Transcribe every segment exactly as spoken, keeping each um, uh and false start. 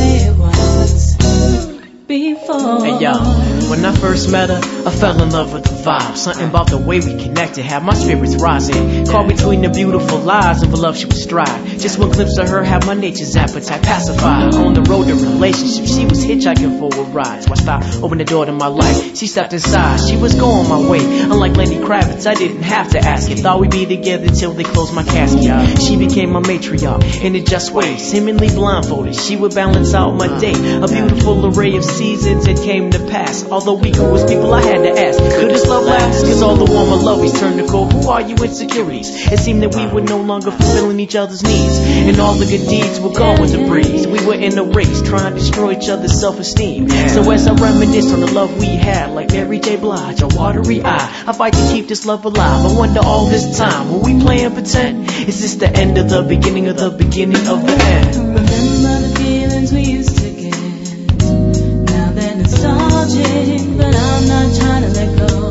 way it was before. Hey yo, when I first met her, I fell in love with the vibe. Something about the way we connected had my spirits rising. Caught between the beautiful lies and voluptuous stride. Just one glimpse of her had my nature's appetite pacified. On the road to relationship, she was hitchhiking for a ride. So I stopped, opened the door to my life. She stepped inside, she was going my way. Unlike Lenny Kravitz, I didn't have to ask it. Thought we'd be together till they closed my casket. She became my matriarch in a just way. Seemingly blindfolded, she would balance out my day. A beautiful array of seasons it came to pass. Although we grew as people, I had to ask, could this love last? Cause all the warmer lovies turned to cold. Who are you insecurities? It seemed that we were no longer fulfilling each other's needs, and all the good deeds were gone with the breeze. We were in a race trying to destroy each other's self-esteem. So as I reminisce on the love we had, like Mary J. Blige, a watery eye, I fight to keep this love alive. I wonder all this time, were we playing pretend? Is this the end of the beginning of the beginning of the end? Remember the feelings we used to get. Now they're nostalgic, but I'm not trying to let go.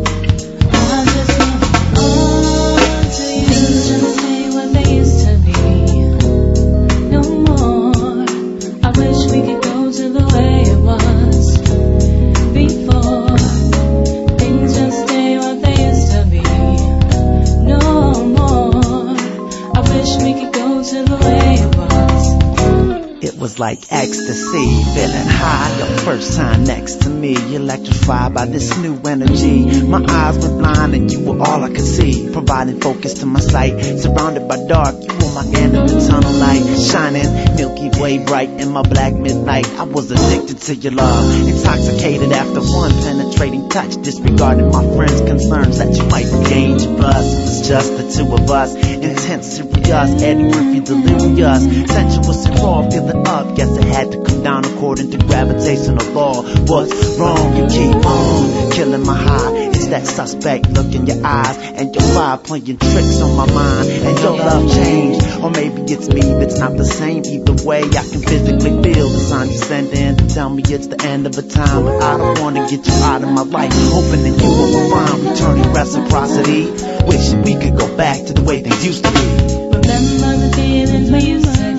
I just want to hold on to you. Things just ain't what they used to be. No more. I wish we could go to the way it was before. Things just ain't what they used to be. No more. I wish we could go to the way it was. It was like ecstasy, feeling high, your first time next to me, electrified by this new energy. My eyes were blind and you were all I could see, providing focus to my sight. Surrounded by dark, you were my end of the tunnel light, shining Milky Way bright in my black midnight. I was addicted to your love, intoxicated after one penetrating touch, disregarding my friends' concerns that you might be dangerous. It was just the two of us, intense, serious, Eddie Murphy delirious, sensuous and raw, feeling up. Guess it had to come down according to gravitational law. What's wrong? You keep on killing my high. It's that suspect look in your eyes and your vibe playing tricks on my mind. And your love changed, or maybe it's me that's not the same. Either way, I can physically feel the sign you send in to tell me it's the end of a time. But I don't wanna get you out of my life, hoping that you will find returning reciprocity. Wishing we could go back to the way things used to be. Remember the feelings we used to